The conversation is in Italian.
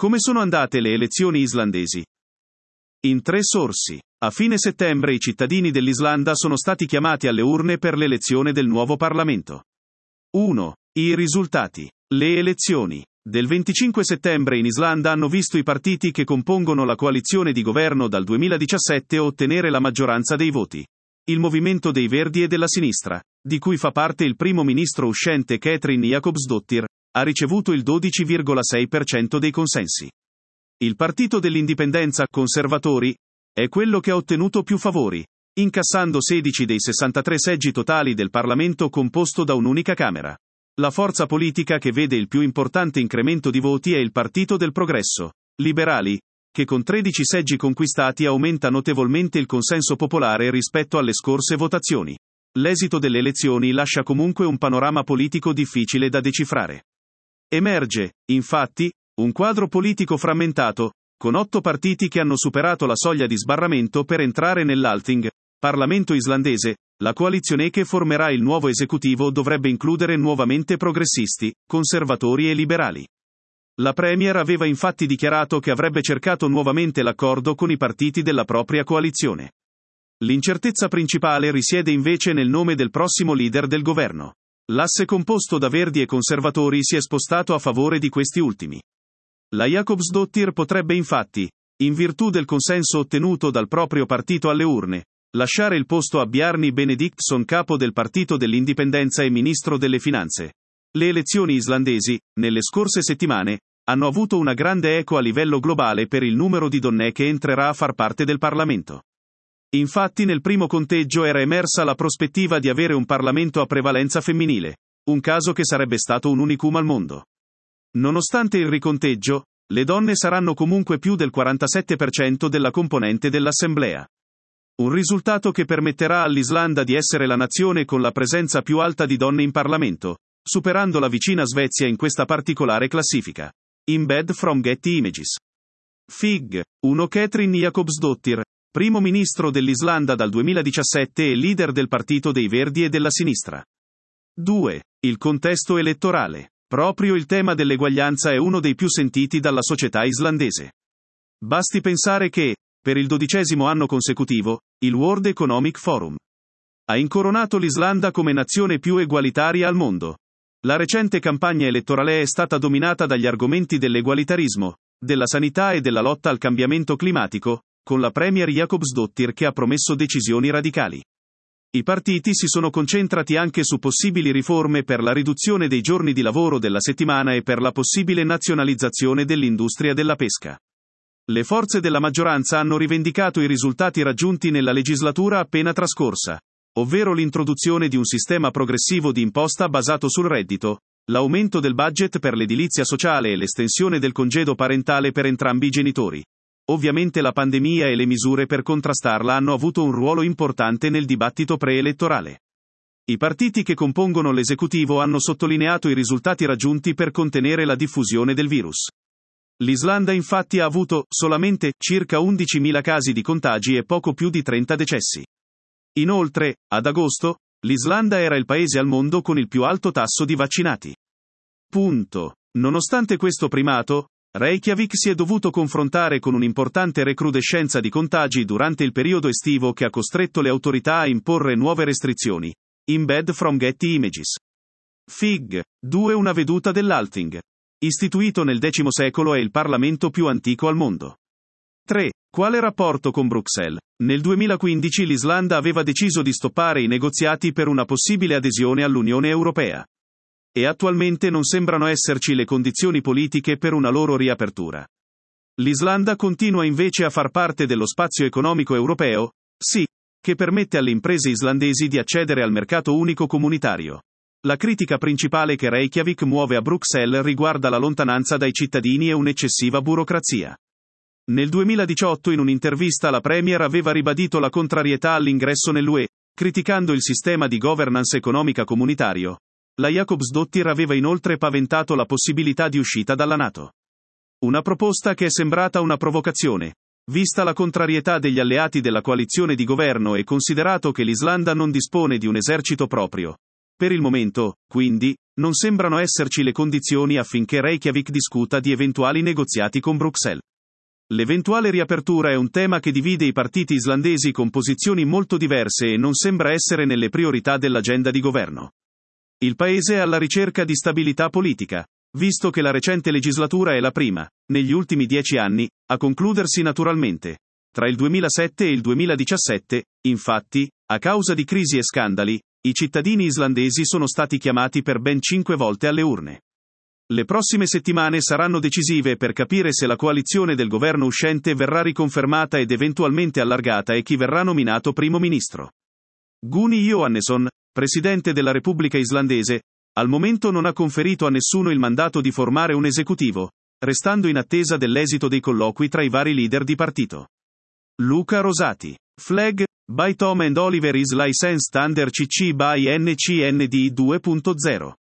Come sono andate le elezioni islandesi? In 3 sorsi. A fine settembre i cittadini dell'Islanda sono stati chiamati alle urne per l'elezione del nuovo Parlamento. 1. I risultati. Le elezioni del 25 settembre in Islanda hanno visto i partiti che compongono la coalizione di governo dal 2017 ottenere la maggioranza dei voti. Il Movimento dei Verdi e della Sinistra, di cui fa parte il primo ministro uscente Katrín Jakobsdóttir, ha ricevuto il 12,6% dei consensi. Il Partito dell'Indipendenza, Conservatori, è quello che ha ottenuto più favori, incassando 16 dei 63 seggi totali del Parlamento composto da un'unica Camera. La forza politica che vede il più importante incremento di voti è il Partito del Progresso, Liberali, che con 13 seggi conquistati aumenta notevolmente il consenso popolare rispetto alle scorse votazioni. L'esito delle elezioni lascia comunque un panorama politico difficile da decifrare. Emerge, infatti, un quadro politico frammentato, con 8 partiti che hanno superato la soglia di sbarramento per entrare nell'Althing, Parlamento islandese. La coalizione che formerà il nuovo esecutivo dovrebbe includere nuovamente progressisti, conservatori e liberali. La Premier aveva infatti dichiarato che avrebbe cercato nuovamente l'accordo con i partiti della propria coalizione. L'incertezza principale risiede invece nel nome del prossimo leader del governo. L'asse composto da Verdi e Conservatori si è spostato a favore di questi ultimi. La Jakobsdóttir potrebbe infatti, in virtù del consenso ottenuto dal proprio partito alle urne, lasciare il posto a Bjarni Benediktsson, capo del Partito dell'Indipendenza e ministro delle Finanze. Le elezioni islandesi, nelle scorse settimane, hanno avuto una grande eco a livello globale per il numero di donne che entrerà a far parte del Parlamento. Infatti nel primo conteggio era emersa la prospettiva di avere un Parlamento a prevalenza femminile, un caso che sarebbe stato un unicum al mondo. Nonostante il riconteggio, le donne saranno comunque più del 47% della componente dell'Assemblea. Un risultato che permetterà all'Islanda di essere la nazione con la presenza più alta di donne in Parlamento, superando la vicina Svezia in questa particolare classifica. Embed from Getty Images. Fig. 1. Katrín Jakobsdóttir, primo ministro dell'Islanda dal 2017 e leader del Partito dei Verdi e della Sinistra. 2. Il contesto elettorale. Proprio il tema dell'eguaglianza è uno dei più sentiti dalla società islandese. Basti pensare che, per il 12° anno consecutivo, il World Economic Forum ha incoronato l'Islanda come nazione più egualitaria al mondo. La recente campagna elettorale è stata dominata dagli argomenti dell'egualitarismo, della sanità e della lotta al cambiamento climatico, con la Premier Jakobsdóttir che ha promesso decisioni radicali. I partiti si sono concentrati anche su possibili riforme per la riduzione dei giorni di lavoro della settimana e per la possibile nazionalizzazione dell'industria della pesca. Le forze della maggioranza hanno rivendicato i risultati raggiunti nella legislatura appena trascorsa, ovvero l'introduzione di un sistema progressivo di imposta basato sul reddito, l'aumento del budget per l'edilizia sociale e l'estensione del congedo parentale per entrambi i genitori. Ovviamente la pandemia e le misure per contrastarla hanno avuto un ruolo importante nel dibattito preelettorale. I partiti che compongono l'esecutivo hanno sottolineato i risultati raggiunti per contenere la diffusione del virus. L'Islanda infatti ha avuto, solamente, circa 11.000 casi di contagi e poco più di 30 decessi. Inoltre, ad agosto, l'Islanda era il paese al mondo con il più alto tasso di vaccinati. Nonostante questo primato, Reykjavik si è dovuto confrontare con un'importante recrudescenza di contagi durante il periodo estivo che ha costretto le autorità a imporre nuove restrizioni. Embed from Getty Images. Fig. 2. Una veduta dell'Althing. Istituito nel X secolo è il Parlamento più antico al mondo. 3. Quale rapporto con Bruxelles? Nel 2015 l'Islanda aveva deciso di stoppare i negoziati per una possibile adesione all'Unione Europea. E attualmente non sembrano esserci le condizioni politiche per una loro riapertura. L'Islanda continua invece a far parte dello spazio economico europeo, sì, che permette alle imprese islandesi di accedere al mercato unico comunitario. La critica principale che Reykjavik muove a Bruxelles riguarda la lontananza dai cittadini e un'eccessiva burocrazia. Nel 2018 in un'intervista la Premier aveva ribadito la contrarietà all'ingresso nell'UE, criticando il sistema di governance economica comunitario. La Jakobsdóttir aveva inoltre paventato la possibilità di uscita dalla NATO. Una proposta che è sembrata una provocazione, vista la contrarietà degli alleati della coalizione di governo e considerato che l'Islanda non dispone di un esercito proprio. Per il momento, quindi, non sembrano esserci le condizioni affinché Reykjavik discuta di eventuali negoziati con Bruxelles. L'eventuale riapertura è un tema che divide i partiti islandesi con posizioni molto diverse e non sembra essere nelle priorità dell'agenda di governo. Il paese è alla ricerca di stabilità politica, visto che la recente legislatura è la prima, negli ultimi 10 anni, a concludersi naturalmente. Tra il 2007 e il 2017, infatti, a causa di crisi e scandali, i cittadini islandesi sono stati chiamati per ben 5 volte alle urne. Le prossime settimane saranno decisive per capire se la coalizione del governo uscente verrà riconfermata ed eventualmente allargata e chi verrà nominato primo ministro. Guðni Jóhannesson, presidente della Repubblica islandese, al momento non ha conferito a nessuno il mandato di formare un esecutivo, restando in attesa dell'esito dei colloqui tra i vari leader di partito. Luca Rosati. Flag, by Tom and Oliver is licensed under CC by NCND 2.0.